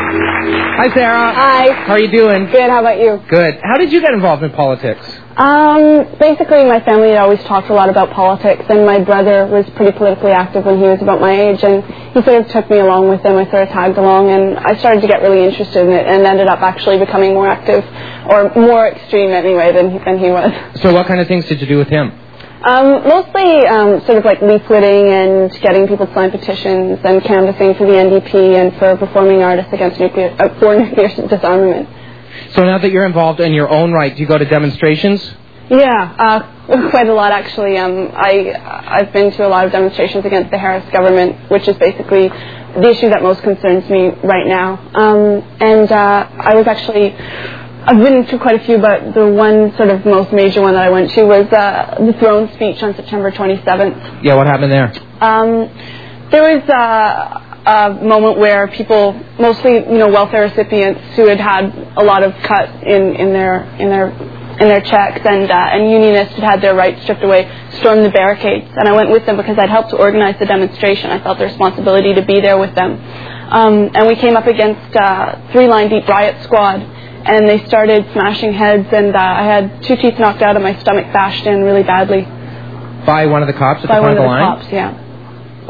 Hi, Sarah. Hi. How are you doing? Good, how about you? Good. How did you get involved in politics? Basically, my family had always talked a lot about politics, and my brother was pretty politically active when he was about my age, and he sort of took me along with him. I sort of tagged along, and I started to get really interested in it, and ended up actually becoming more active, or more extreme anyway, than he was. So what kind of things did you do with him? Mostly sort of like leafleting and getting people to sign petitions and canvassing for the NDP and for performing artists against for nuclear disarmament. So now that you're involved in your own right, do you go to demonstrations? Yeah, quite a lot actually. I've been to a lot of demonstrations against the Harris government, which is basically the issue that most concerns me right now. I've been to quite a few, but the one sort of most major one that I went to was the throne speech on September 27th. Yeah, what happened there? There was a moment where people, mostly welfare recipients who had a lot of cut in their checks and unionists had their rights stripped away, stormed the barricades. And I went with them because I'd helped to organize the demonstration. I felt the responsibility to be there with them. And we came up against 3 Line Deep riot squad. And they started smashing heads, and I had 2 teeth knocked out and my stomach bashed in really badly. By one of the cops at the front of the line? By one of the cops, yeah.